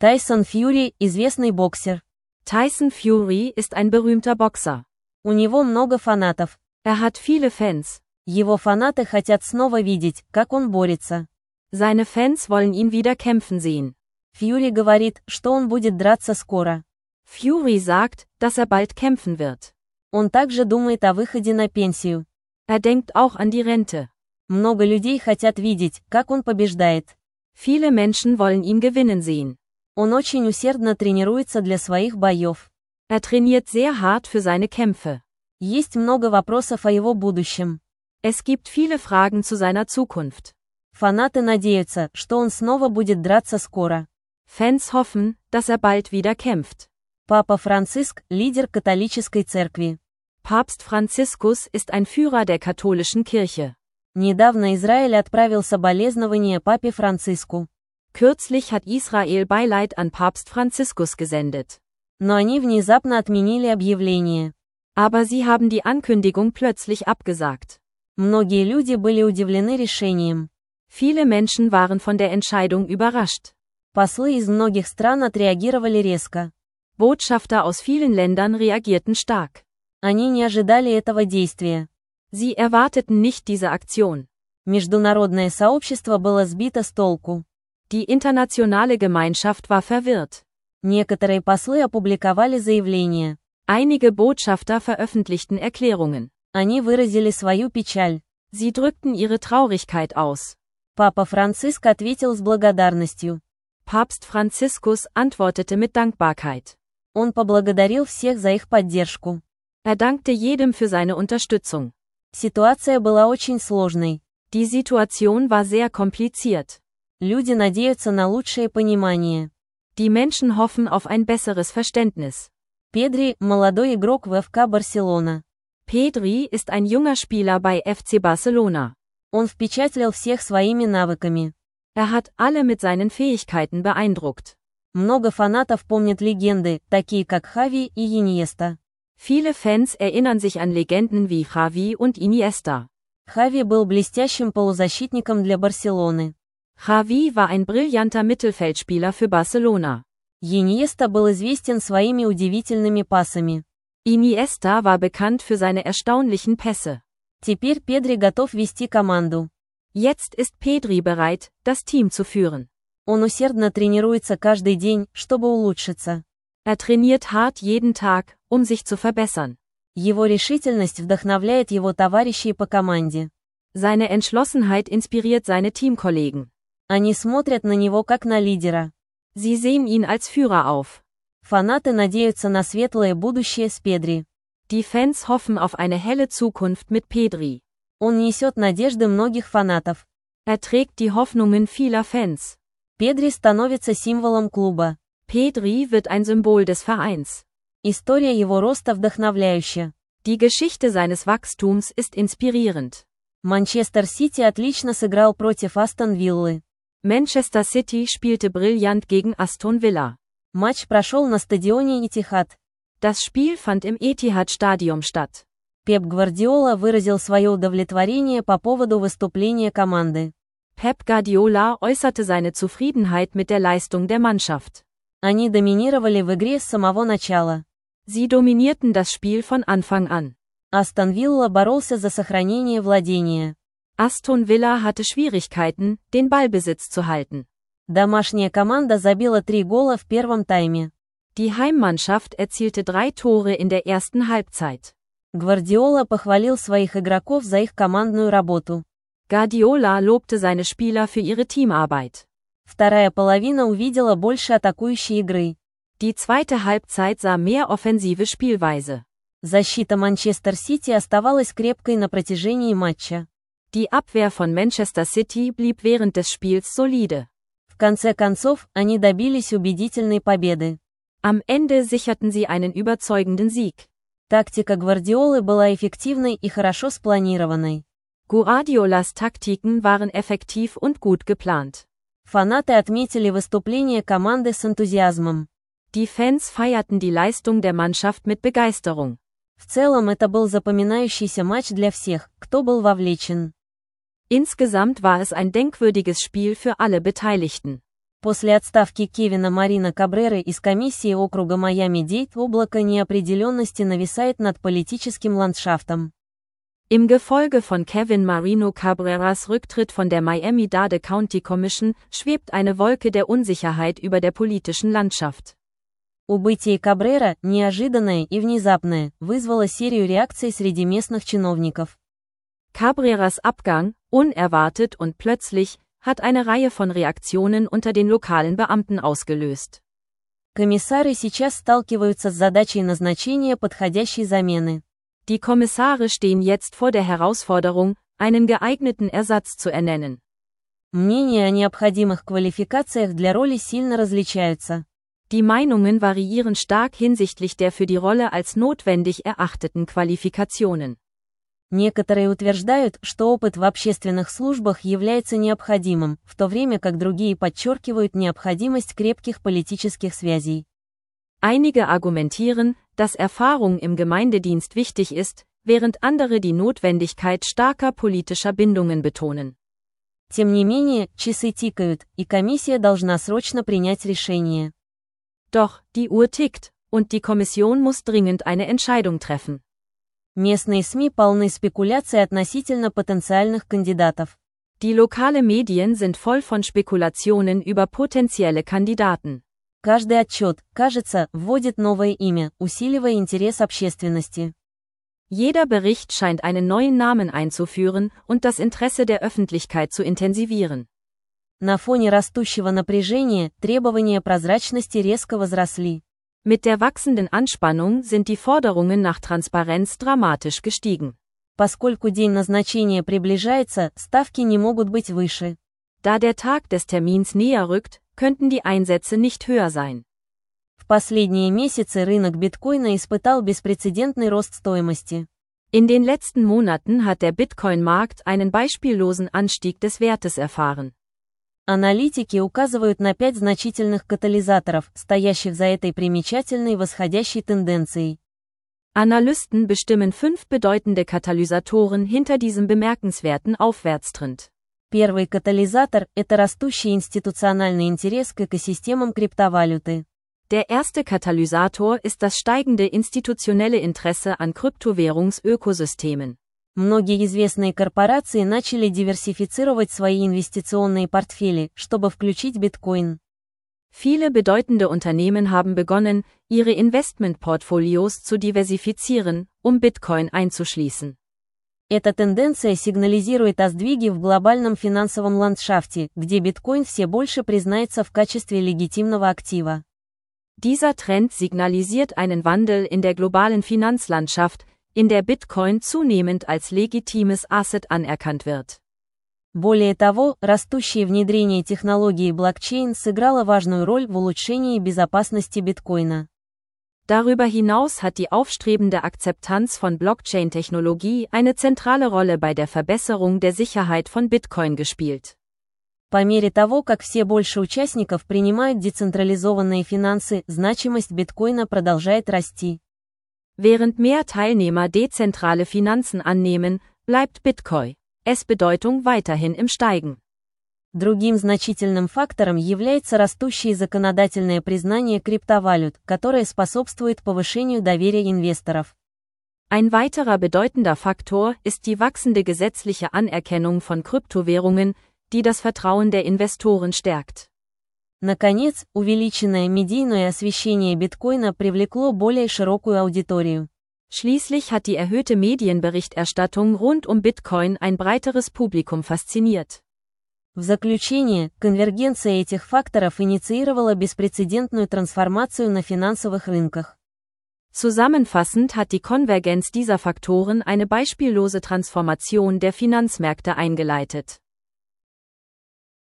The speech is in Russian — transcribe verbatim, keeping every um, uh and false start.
Тайсон Фьюри – известный боксер. Tyson Fury ist ein berühmter Boxer. У него много фанатов. Er hat viele Fans. Его фанаты хотят снова видеть, как он борется. Seine Fans wollen ihn wieder kämpfen sehen. Фьюри говорит, что он будет драться скоро. Fury sagt, dass er bald kämpfen wird. Он также думает о выходе на пенсию. Er denkt auch an die Rente. Много людей хотят видеть, как он побеждает. Viele Menschen wollen ihn gewinnen sehen. Он очень усердно тренируется для своих боев. Er trainiert sehr hart für seine Kämpfe. Есть много вопросов о его будущем. Es gibt viele Fragen zu seiner Zukunft. Фанаты надеются, что он снова будет драться скоро. Fans hoffen, dass er bald wieder kämpft. Папа Франциск – лидер католической церкви. Papst Franziskus ist ein Führer der katholischen Kirche. Недавно Израиль отправил соболезнования папе Франциску. Kürzlich hat Israel Beileid an Papst Franziskus gesendet. Но они внезапно отменили объявление. Aber sie haben die Ankündigung plötzlich abgesagt. Многие люди были удивлены решением. Viele Menschen waren von der Entscheidung überrascht. Послы из многих стран отреагировали резко. Botschafter aus vielen Ländern reagierten stark. Они не ожидали этого действия. Sie erwarteten nicht diese Aktion. Международное сообщество было сбито с толку. Die internationale Gemeinschaft war verwirrt. Некоторые послы опубликовали заявления. Einige Botschafter veröffentlichten Erklärungen. Они выразили свою печаль. Sie drückten ihre Traurigkeit aus. Папа Франциск ответил с благодарностью. Papst Franziskus antwortete mit Dankbarkeit. Он поблагодарил всех за их поддержку. Er dankte jedem für seine Unterstützung. Ситуация была очень сложной. Die Situation war sehr kompliziert. Люди надеются на лучшее понимание. Die Menschen hoffen auf ein besseres Verständnis. Педри – молодой игрок в эф ка Барселона. Pedri ist ein junger Spieler bei эф цэ Barcelona. Он впечатлил всех своими навыками. Er hat alle mit seinen Fähigkeiten beeindruckt. Много фанатов помнят легенды, такие как Хави и Иньеста. Viele Fans erinnern sich an Legenden wie Xavi und Iniesta. Хави был блестящим полузащитником для Барселоны. Xavi war ein brillanter Mittelfeldspieler für Barcelona. Иньеста был известен своими удивительными пасами. Iniesta war bekannt für seine erstaunlichen Pässe. Теперь Педри готов вести команду. Jetzt ist Pedri bereit, das Team zu führen. Он усердно тренируется каждый день, чтобы улучшиться. Er trainiert hart jeden Tag, um sich zu verbessern. Его решительность вдохновляет его товарищей по команде. Seine Entschlossenheit inspiriert seine Teamkollegen. Они смотрят на него как на лидера. Sie sehen ihn als Führer auf. Фанаты надеются на светлое будущее с Педри. Die Fans hoffen auf eine helle Zukunft mit Pedri. Он несет надежды многих фанатов. Er trägt die Hoffnungen vieler Fans. Педри становится символом клуба. Pedri wird ein Symbol des Vereins. История его роста вдохновляющая. Die Geschichte seines Wachstums ist inspirierend. Манчестер Сити отлично сыграл против Астон Виллы. Manchester City spielte brillant gegen Aston Villa. Матч прошел на стадионе Этихад. Das Spiel fand im Etihad-Stadion statt. Пеп Гвардиола выразил свое удовлетворение по поводу выступления команды. Pep Guardiola äußerte seine Zufriedenheit mit der Leistung der Mannschaft. Они доминировали в игре с самого начала. Sie dominierten das Spiel von Anfang an. Астон Вилла боролся за сохранение владения. Aston Villa hatte Schwierigkeiten, den Ballbesitz zu halten. Домашняя команда забила три гола в первом тайме. Die Heimmannschaft erzielte drei Tore in der ersten Halbzeit. Гвардиола похвалил своих игроков за их командную работу. Guardiola lobte seine Spieler für ihre Teamarbeit. Вторая половина увидела больше атакующей игры. Die zweite Halbzeit sah mehr offensive Spielweise. Защита Манчестер Сити оставалась крепкой на протяжении матча. Die Abwehr von Manchester City blieb während des Spiels solide. В конце концов, они добились убедительной победы. Am Ende sicherten sie einen überzeugenden Sieg. Тактика Гвардиолы была эффективной и хорошо спланированной. Guardiolas Taktiken waren effektiv und gut geplant. Фанаты отметили выступление команды с энтузиазмом. Die Fans feierten die Leistung der Mannschaft mit Begeisterung. В целом это был запоминающийся матч для всех, кто был вовлечен. Insgesamt war es ein denkwürdiges Spiel für alle Beteiligten. После отставки Кевина Марина Кабреры из комиссии округа Майами-Дейд облако неопределенности нависает над политическим ландшафтом. Im Gefolge von Kevin Marino Cabreras Rücktritt von der Miami-Dade County Commission schwebt eine Wolke der Unsicherheit über der politischen Landschaft. Убытие Кабрера, неожиданное и внезапное, вызвало серию реакций среди местных чиновников. Cabreras Abgang, unerwartet und plötzlich, hat eine Reihe von Reaktionen unter den lokalen Beamten ausgelöst. Комиссары сейчас сталкиваются с задачей назначения подходящей замены. Die Kommissare stehen jetzt vor der Herausforderung, einen geeigneten Ersatz zu ernennen. Мнения о необходимых квалификациях для роли сильно различаются. Die Meinungen variieren stark hinsichtlich der für die Rolle als notwendig erachteten Qualifikationen. Некоторые утверждают, что опыт в общественных службах является необходимым, в то время как другие подчеркивают необходимость крепких политических связей. Einige argumentieren, dass Erfahrung im Gemeindedienst wichtig ist, während andere die Notwendigkeit starker politischer Bindungen betonen. Тем не менее, часы тикают, и комиссия должна срочно принять решение. Doch, die Uhr tickt, und die Kommission muss dringend eine Entscheidung treffen. Местные СМИ полны спекуляций относительно потенциальных кандидатов. Die lokale Medien sind voll von Spekulationen über potenzielle Kandidaten. Каждый отчет, кажется, вводит новое имя, усиливая интерес общественности. Jeder Bericht scheint einen neuen Namen einzuführen und das Interesse der Öffentlichkeit zu intensivieren. На фоне растущего напряжения, требования прозрачности резко возросли. Mit der wachsenden Anspannung sind die Forderungen nach Transparenz dramatisch gestiegen. Поскольку день назначения приближается, ставки не могут быть выше. Da der Tag des Termins näher rückt, könnten die Einsätze nicht höher sein. В последние месяцы рынок биткоина испытал беспрецедентный рост стоимости. In den letzten Monaten hat der Bitcoin-Markt einen beispiellosen Anstieg des Wertes erfahren. Аналитики указывают на пять значительных катализаторов, стоящих за этой примечательной восходящей тенденцией. Analysten bestimmen fünf bedeutende Katalysatoren hinter diesem bemerkenswerten Aufwärtstrend. Первый катализатор – это растущий институциональный интерес к экосистемам криптовалюты. Der erste Katalysator ist das steigende institutionelle Interesse an Kryptowährungsökosystemen. Многие известные корпорации начали диверсифицировать свои инвестиционные портфели, чтобы включить биткоин. Viele bedeutende Unternehmen haben begonnen, ihre Investmentportfolios zu diversifizieren, um Bitcoin einzuschließen. Эта тенденция сигнализирует о сдвиге в глобальном финансовом ландшафте, где биткоин все больше признается в качестве легитимного актива. Dieser Trend signalisiert einen Wandel in der globalen Finanzlandschaft, in der Bitcoin zunehmend als legitimes Asset anerkannt wird. Более того, растущее внедрение технологии блокчейн сыграло важную роль в улучшении безопасности биткоина. Darüber hinaus hat die aufstrebende Akzeptanz von Blockchain-Technologie eine zentrale Rolle bei der Verbesserung der Sicherheit von Bitcoin gespielt. По мере того, как все больше участников принимают децентрализованные финансы, значимость биткоина продолжает расти. Während mehr Teilnehmer dezentrale Finanzen annehmen, bleibt Bitcoin, es Bedeutung weiterhin im Steigen. Другим значительным фактором является растущее законодательное признание криптовалют, которое способствует повышению доверия инвесторов. Ein weiterer bedeutender Faktor ist die wachsende gesetzliche Anerkennung von Kryptowährungen, die das Vertrauen der Investoren stärkt. Наконец, увеличенное медийное освещение биткоина привлекло более широкую аудиторию. Schließlich hat die erhöhte Medienberichterstattung rund um Bitcoin ein breiteres Publikum fasziniert. В заключение, конвергенция этих факторов инициировала беспрецедентную трансформацию на финансовых рынках. Zusammenfassend hat die Konvergenz dieser Faktoren eine beispiellose Transformation der Finanzmärkte eingeleitet.